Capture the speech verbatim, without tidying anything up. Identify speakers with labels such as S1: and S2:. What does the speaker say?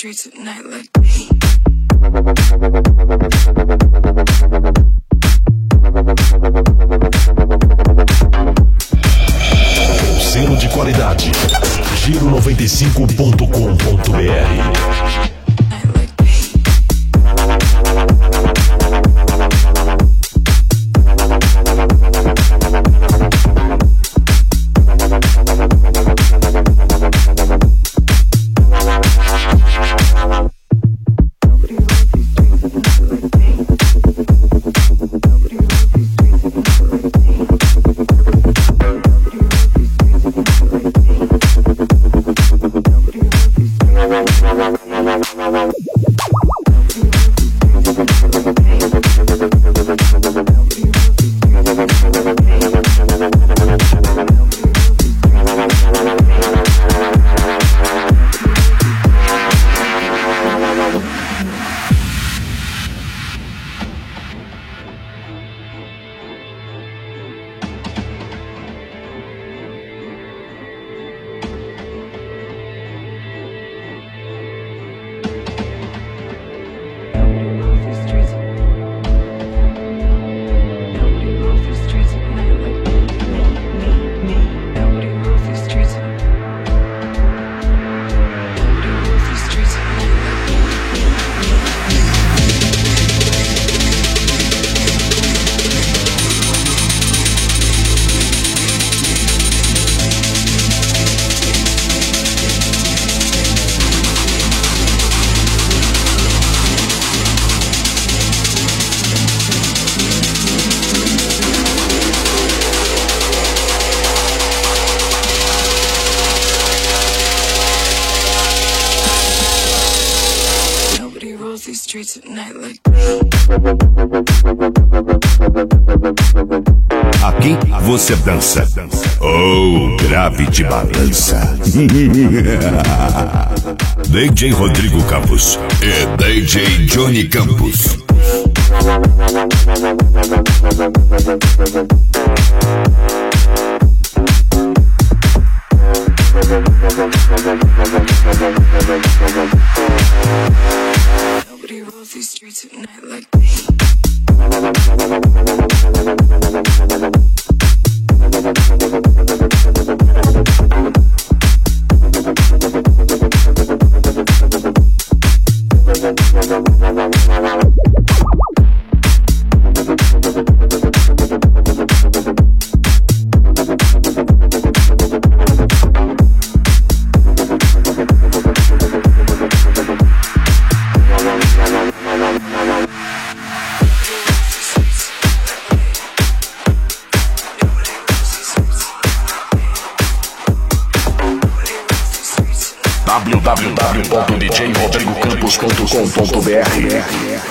S1: streets at night like me.
S2: Selo de qualidade. Giro noventa e cinco ponto com ponto br.
S3: Aqui você dança. Oh, Gravity balança. D J Rodrigo Campos e D J Johnny Campos.
S1: Nobody rolls these streets at night like me.
S2: w w w ponto d j rodrigo campos ponto com ponto b r